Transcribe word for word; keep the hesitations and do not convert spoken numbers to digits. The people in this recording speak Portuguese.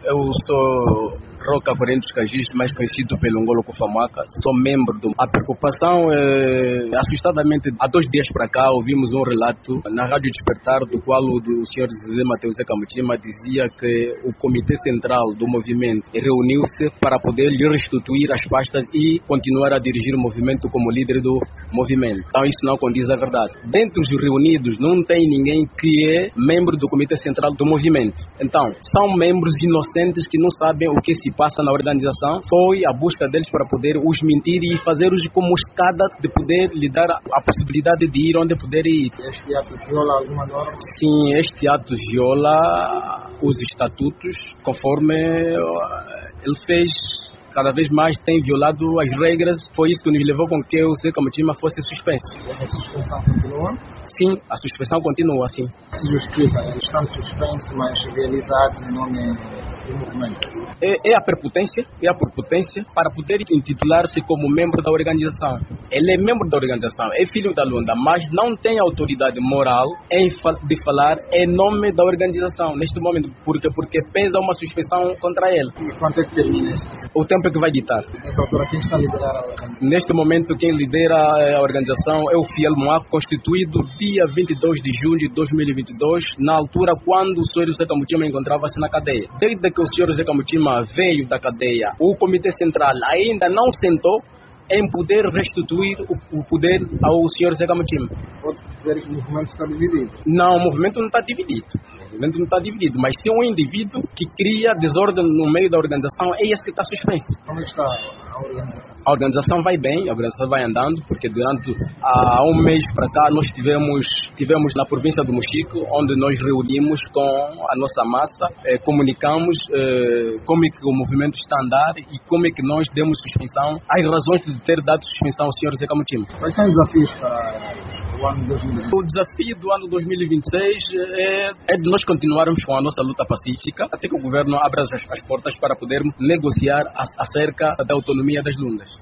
Eu sou Roca Correntes Cagis, mais conhecido pelo Ngolo Kufamaka. Sou membro do... A preocupação é, assustadamente, há dois dias para cá, ouvimos um relato na Rádio Despertar, do qual o do senhor José Mateus Zeca Mutima dizia que o Comitê Central do Movimento reuniu-se para poder lhe restituir as pastas e continuar a dirigir o movimento como líder do movimento. Então isso não condiz a verdade. Dentre os reunidos não tem ninguém que é membro do Comitê Central do Movimento. Então, são membros inocentes que não sabem o que se passa na organização. Foi a busca deles para poder os mentir e fazer-os como escada de poder lhe dar a, a possibilidade de ir onde poder ir. Este ato viola alguma norma? Sim, este ato viola os estatutos, conforme ele fez. Cada vez mais tem violado as regras. Foi isso que nos levou com que o Zeca Mutima fosse suspenso. Essa suspensão continua? Sim, a suspensão continua, sim. Se justifica, eles estão suspensos, mas realizados em nome do movimento. É, é a prepotência, é a prepotência para poder intitular-se como membro da organização. Ele é membro da organização, é filho da Lunda, mas não tem autoridade moral em, de falar em nome da organização neste momento, porque, porque pesa uma suspensão contra ele. E quanto é que termina isso? O tempo é que vai ditar. Nessa altura, quem está a liderar a organização? Neste momento, quem lidera a organização é o Fiel Moá, constituído dia vinte e dois de junho de dois mil e vinte e dois, na altura quando o senhor Zeca Mutima encontrava-se na cadeia. Desde que o senhor Zeca Mutima veio da cadeia, o Comitê Central ainda não sentou em poder restituir o, o poder ao senhor Zeca Mutima. Pode-se dizer que o movimento está dividido? Não, o movimento não está dividido. O movimento não está dividido, mas se um indivíduo que cria desordem no meio da organização, é esse que está suspenso. Como está a organização? A organização vai bem, a organização vai andando, porque durante há um mês para cá nós tivemos, tivemos na província do Mochico, onde nós reunimos com a nossa massa, eh, comunicamos eh, como é que o movimento está a andar e como é que nós demos suspensão, as razões de ter dado suspensão ao senhor Zeca Mutima. Quais são os desafios para o ano dois mil e vinte? O desafio do ano dois mil e vinte e seis é, é de nós continuarmos com a nossa luta pacífica até que o governo abra as, as portas para podermos negociar acerca da autonomia das Lundas.